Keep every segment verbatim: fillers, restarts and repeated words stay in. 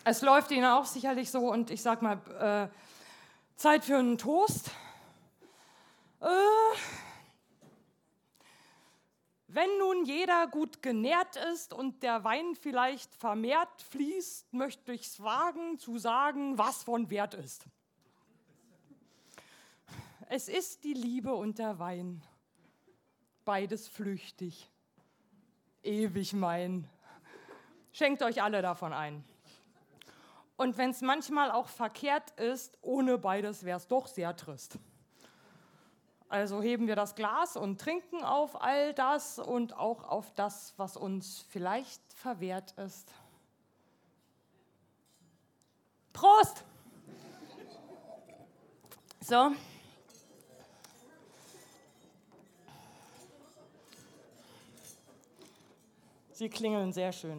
Es läuft Ihnen auch sicherlich so und ich sag mal, äh, Zeit für einen Toast. Äh, wenn nun jeder gut genährt ist und der Wein vielleicht vermehrt fließt, möchte ich's wagen zu sagen, was von Wert ist. Es ist die Liebe und der Wein, beides flüchtig, ewig mein. Schenkt euch alle davon ein. Und wenn es manchmal auch verkehrt ist, ohne beides wäre es doch sehr trist. Also heben wir das Glas und trinken auf all das und auch auf das, was uns vielleicht verwehrt ist. Prost! So. Sie klingeln sehr schön.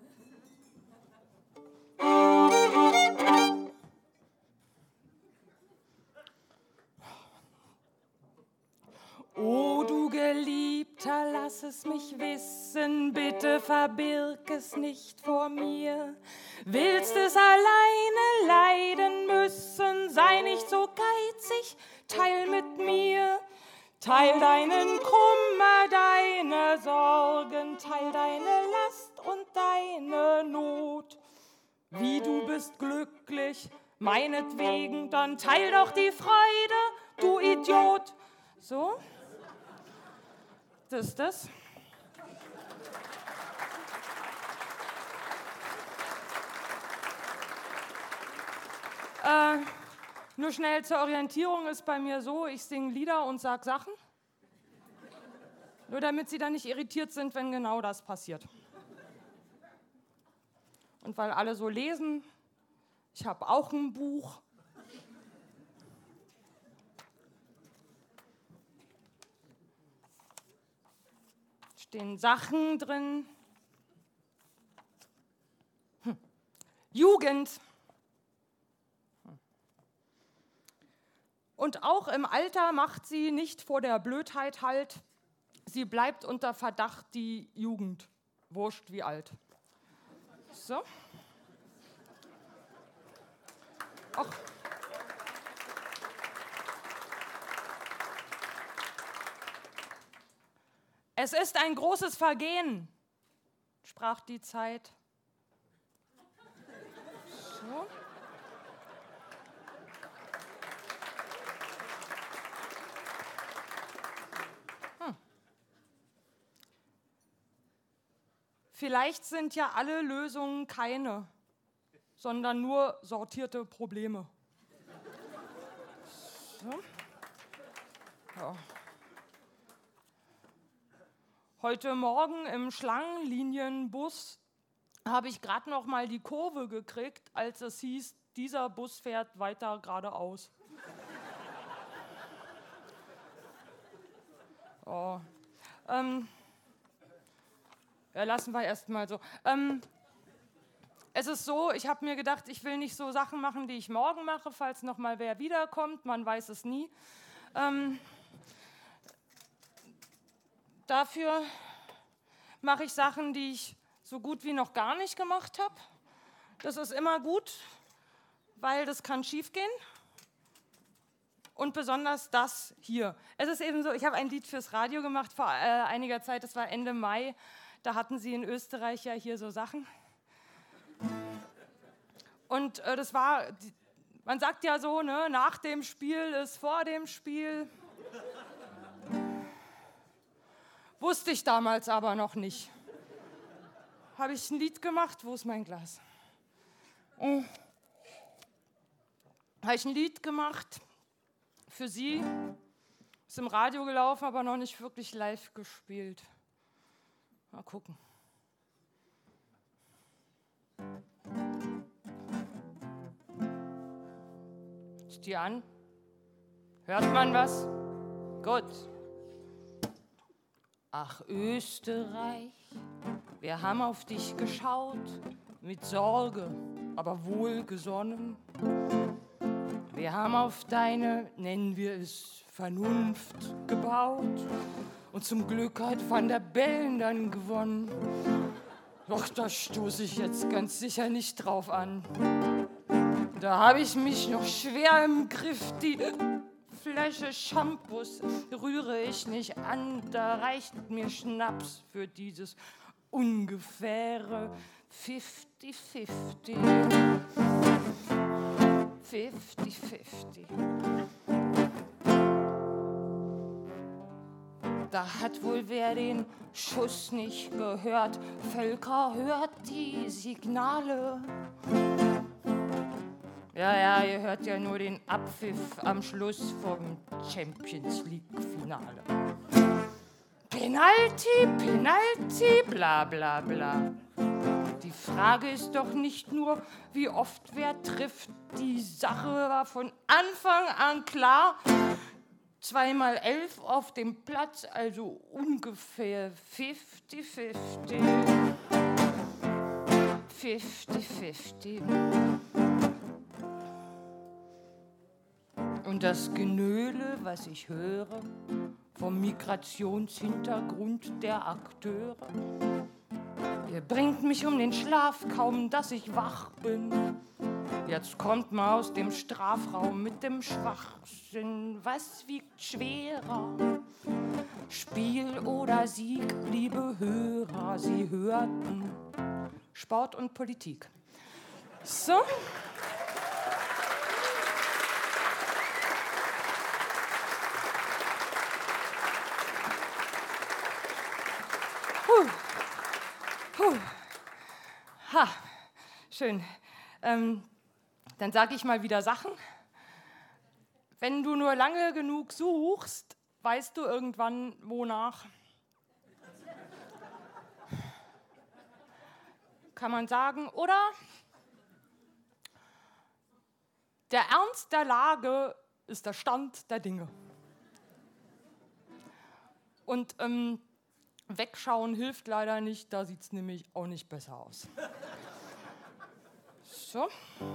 O du Geliebter, lass es mich wissen, bitte verbirg es nicht vor mir. Willst es alleine leiden müssen, sei nicht so geizig, teil mit mir. Teil deinen Kummer, deine Sorgen, teil deine Last und deine Not. Wie du bist glücklich, meinetwegen, dann teil doch die Freude, du Idiot. So? Das ist das. Äh, nur schnell zur Orientierung ist bei mir so, ich singe Lieder und sag Sachen. Nur damit Sie dann nicht irritiert sind, wenn genau das passiert. Und weil alle so lesen, ich habe auch ein Buch. Stehen Sachen drin. Hm. Jugend. Hm. Und auch im Alter macht sie nicht vor der Blödheit Halt. Sie bleibt unter Verdacht, die Jugend. Wurscht wie alt. So. Ach. Es ist ein großes Vergehen, sprach die Zeit. So. Hm. Vielleicht sind ja alle Lösungen keine, sondern nur sortierte Probleme. So. Ja. Heute Morgen im Schlangenlinienbus habe ich gerade noch mal die Kurve gekriegt, als es hieß, dieser Bus fährt weiter geradeaus. Oh. Ähm. Ja, lassen wir erst mal so. Ähm. Es ist so, ich habe mir gedacht, ich will nicht so Sachen machen, die ich morgen mache, falls noch mal wer wiederkommt, man weiß es nie. Ähm. Dafür mache ich Sachen, die ich so gut wie noch gar nicht gemacht habe. Das ist immer gut, weil das kann schiefgehen. Und besonders das hier. Es ist eben so, ich habe ein Lied fürs Radio gemacht vor äh, einiger Zeit, das war Ende Mai. Da hatten sie in Österreich ja hier so Sachen. Und äh, das war, die, man sagt ja so, ne, nach dem Spiel ist vor dem Spiel. Wusste ich damals aber noch nicht. Habe ich ein Lied gemacht, wo ist mein Glas? Oh. Habe ich ein Lied gemacht für Sie, ist im Radio gelaufen, aber noch nicht wirklich live gespielt. Mal gucken. Ist die an? Hört man was? Gut. Ach Österreich, wir haben auf dich geschaut, mit Sorge, aber wohlgesonnen. Wir haben auf deine, nennen wir es, Vernunft gebaut und zum Glück hat Van der Bellen dann gewonnen. Doch, da stoße ich jetzt ganz sicher nicht drauf an. Da habe ich mich noch schwer im Griff. Die Flasche Shampoos rühre ich nicht an. Da reicht mir Schnaps für dieses ungefähre fifty fifty. fifty fifty. Da hat wohl wer den Schuss nicht gehört. Völker hört die Signale. Ja, ja, ihr hört ja nur den Abpfiff am Schluss vom Champions League-Finale. Penalty, Penalty, bla bla bla. Die Frage ist doch nicht nur, wie oft wer trifft. Die Sache war von Anfang an klar. Zweimal elf auf dem Platz, also ungefähr fifty fifty. fifty fifty. Und das Genöle, was ich höre, vom Migrationshintergrund der Akteure, ihr bringt mich um den Schlaf, kaum dass ich wach bin. Jetzt kommt man aus dem Strafraum mit dem Schwachsinn. Was wiegt schwerer? Spiel oder Sieg, liebe Hörer, Sie hörten Sport und Politik. So. Puh. Puh. Ha, schön. Ähm, Dann sage ich mal wieder Sachen. Wenn du nur lange genug suchst, weißt du irgendwann, wonach. Kann man sagen, oder? Der Ernst der Lage ist der Stand der Dinge. Und ähm, wegschauen hilft leider nicht, da sieht es nämlich auch nicht besser aus. So.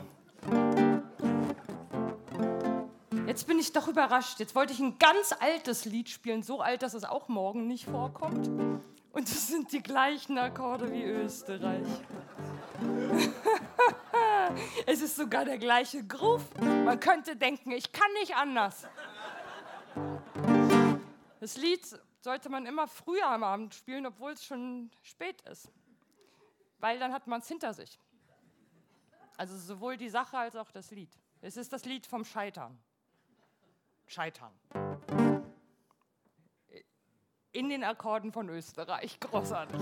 Jetzt bin ich doch überrascht. Jetzt wollte ich ein ganz altes Lied spielen, so alt, dass es auch morgen nicht vorkommt. Und es sind die gleichen Akkorde wie Österreich. Es ist sogar der gleiche Groove. Man könnte denken, ich kann nicht anders. Das Lied sollte man immer früher am Abend spielen, obwohl es schon spät ist. Weil dann hat man es hinter sich. Also sowohl die Sache als auch das Lied. Es ist das Lied vom Scheitern. Scheitern. In den Akkorden von Österreich. Großartig.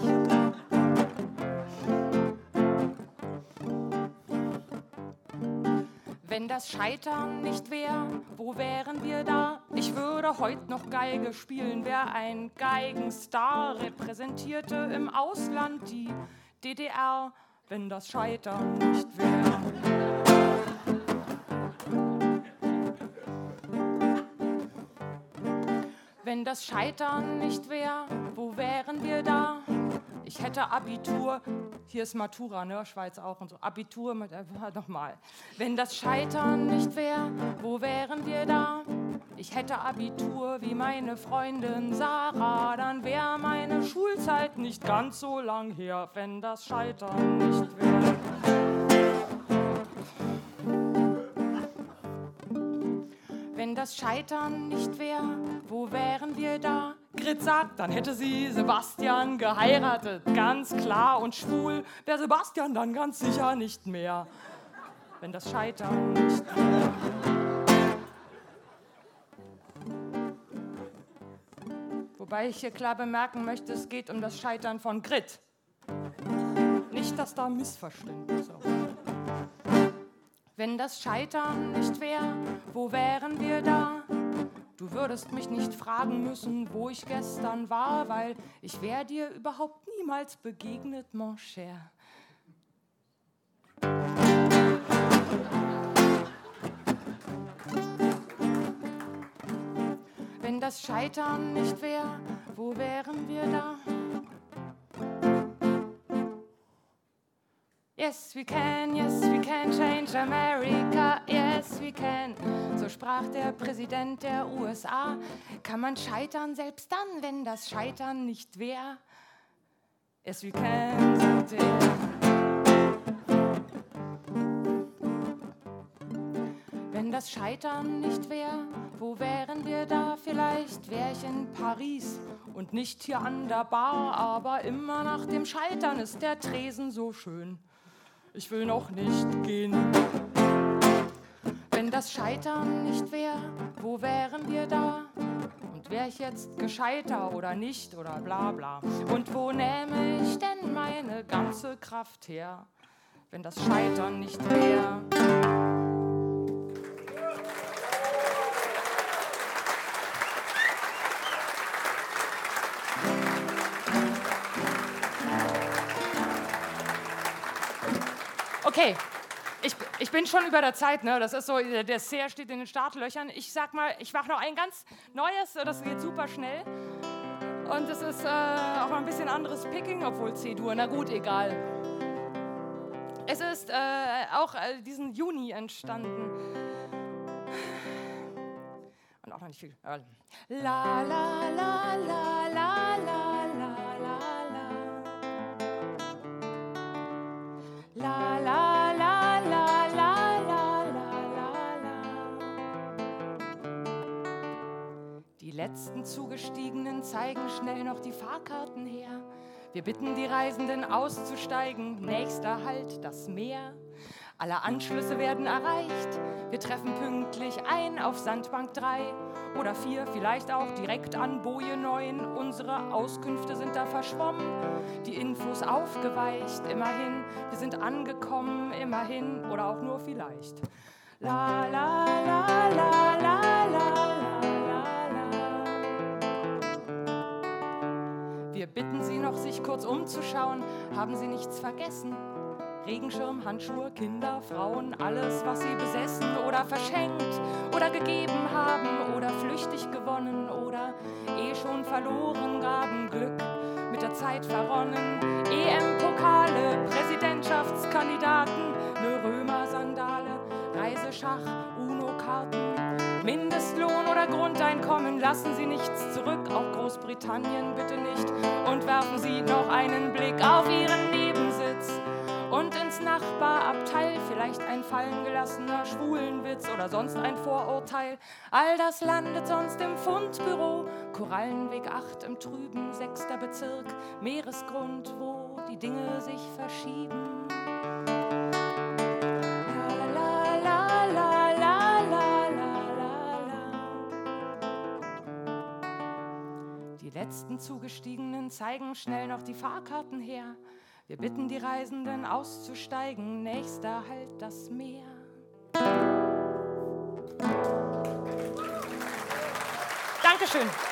Wenn das Scheitern nicht wäre, wo wären wir da? Ich würde heute noch Geige spielen, wer ein Geigenstar repräsentierte im Ausland die D D R, wenn das Scheitern nicht wäre. Wenn das Scheitern nicht wäre, wo wären wir da? Ich hätte Abitur, hier ist Matura, ne, Schweiz auch und so, Abitur, mit, äh, nochmal. Wenn das Scheitern nicht wäre, wo wären wir da? Ich hätte Abitur wie meine Freundin Sarah, dann wäre meine Schulzeit nicht ganz so lang her, wenn das Scheitern nicht wäre. Wenn das Scheitern nicht wäre, wo wären wir da? Grit sagt, dann hätte sie Sebastian geheiratet, ganz klar und schwul, wäre Sebastian dann ganz sicher nicht mehr. Wenn das Scheitern nicht wäre. Wobei ich hier klar bemerken möchte, es geht um das Scheitern von Grit. Nicht, dass da Missverständnisse. Wenn das Scheitern nicht wäre, wo wären wir da? Du würdest mich nicht fragen müssen, wo ich gestern war, weil ich wäre dir überhaupt niemals begegnet, mon cher. Wenn das Scheitern nicht wäre, wo wären wir da? Yes, we can, yes, we can change America, yes, we can. So sprach der Präsident der U S A. Kann man scheitern selbst dann, wenn das Scheitern nicht wäre? as we can today. Wenn das Scheitern nicht wäre, wo wären wir da? Vielleicht wär ich in Paris und nicht hier an der Bar, aber immer nach dem Scheitern ist der Tresen so schön. Ich will noch nicht gehen. Wenn das Scheitern nicht wäre, wo wären wir da? Und wär ich jetzt gescheiter oder nicht oder bla bla? Und wo nähme ich denn meine ganze Kraft her, wenn das Scheitern nicht wäre? Okay, ich, ich bin schon über der Zeit, ne? Das ist so, der Dessert steht in den Startlöchern. Ich sag mal, ich mache noch ein ganz neues, das geht super schnell. Und es ist äh, auch noch ein bisschen anderes Picking, obwohl C-Dur, na gut, egal. Es ist äh, auch äh, diesen Juni entstanden. Und auch noch nicht viel. La la la la la la la la la. La la la la la la la la. Die letzten Zugestiegenen zeigen schnell noch die Fahrkarten her. Wir bitten die Reisenden auszusteigen. Nächster Halt das Meer. Alle Anschlüsse werden erreicht. Wir treffen pünktlich ein auf Sandbank drei oder vier, vielleicht auch direkt an Boje neun. Unsere Auskünfte sind da verschwommen, die Infos aufgeweicht. Immerhin, wir sind angekommen, immerhin oder auch nur vielleicht. La la la la la la la la. Wir bitten Sie noch, sich kurz umzuschauen. Haben Sie nichts vergessen? Regenschirm, Handschuhe, Kinder, Frauen, alles, was sie besessen oder verschenkt oder gegeben haben oder flüchtig gewonnen oder eh schon verloren gaben. Glück mit der Zeit verronnen. E M-Pokale, Präsidentschaftskandidaten, ne Römer-Sandale, Reiseschach, UNO-Karten, Mindestlohn oder Grundeinkommen. Lassen Sie nichts zurück, auch Großbritannien bitte nicht. Und werfen Sie noch einen Blick auf Ihren Nebensitz. Und ins Nachbarabteil vielleicht ein fallen gelassener Schwulenwitz oder sonst ein Vorurteil. All das landet sonst im Fundbüro. Korallenweg acht im trüben sechster Bezirk. Meeresgrund, wo die Dinge sich verschieben. La la la la la la la la. Die letzten Zugestiegenen zeigen schnell noch die Fahrkarten her. Wir bitten die Reisenden auszusteigen, nächster Halt das Meer. Dankeschön.